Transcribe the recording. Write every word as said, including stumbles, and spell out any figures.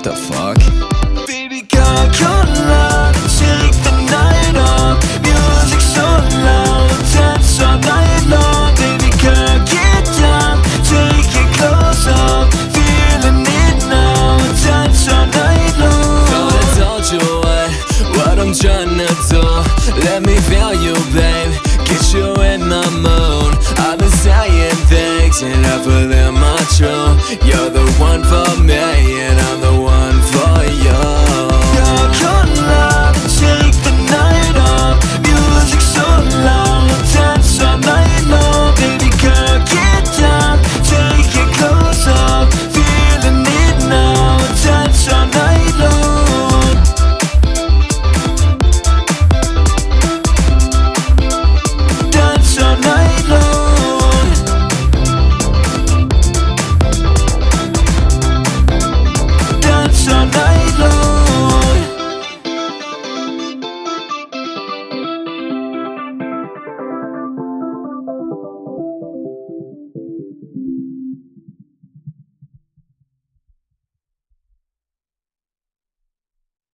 the fuck? Baby girl, come on, take the night off. Music so loud, dance all night long. Baby girl, get down, take your clothes off. Feeling it now, dance all night long. Thought I told you what, what I'm tryna do. Let me feel you, babe, get you in the mood. I've been saying things and I feel them are true.